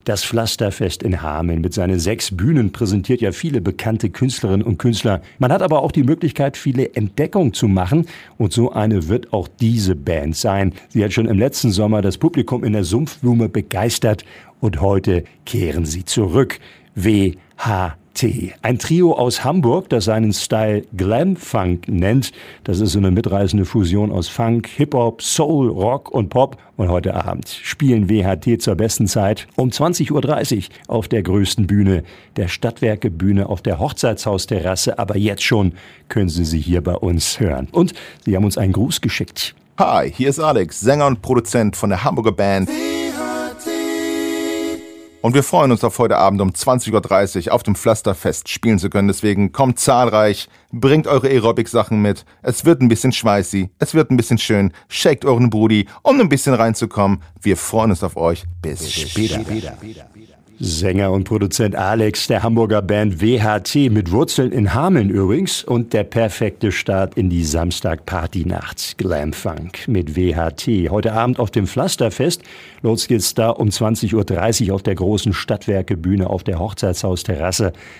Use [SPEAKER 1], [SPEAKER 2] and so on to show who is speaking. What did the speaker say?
[SPEAKER 1] Das Pflasterfest in Hameln mit seinen 6 Bühnen präsentiert ja viele bekannte Künstlerinnen und Künstler. Man hat aber auch die Möglichkeit, viele Entdeckungen zu machen. Und so eine wird auch diese Band sein. Sie hat schon im letzten Sommer das Publikum in der Sumpfblume begeistert. Und heute kehren sie zurück. WHT. Ein Trio aus Hamburg, das seinen Style Glam Funk nennt. Das ist so eine mitreißende Fusion aus Funk, Hip-Hop, Soul, Rock und Pop. Und heute Abend spielen WHT zur besten Zeit um 20.30 Uhr auf der größten Bühne, der Stadtwerke-Bühne auf der Hochzeitshaus-Terrasse. Aber jetzt schon können Sie sie hier bei uns hören. Und Sie haben uns einen Gruß geschickt.
[SPEAKER 2] Hi, hier ist Alex, Sänger und Produzent von der Hamburger Band. Und wir freuen uns auf heute Abend um 20.30 Uhr auf dem Pflasterfest spielen zu können. Deswegen kommt zahlreich, bringt eure Aerobic-Sachen mit. Es wird ein bisschen schweißy, es wird ein bisschen schön. Shakt euren Booty, um ein bisschen reinzukommen. Wir freuen uns auf euch. Bis später.
[SPEAKER 1] Sänger und Produzent Alex der Hamburger Band WHT mit Wurzeln in Hameln übrigens und der perfekte Start in die Samstag-Party-Nacht. Glam Funk mit WHT. Heute Abend auf dem Pflasterfest. Los geht's da um 20.30 Uhr auf der großen Stadtwerke-Bühne auf der Hochzeitshaus-Terrasse.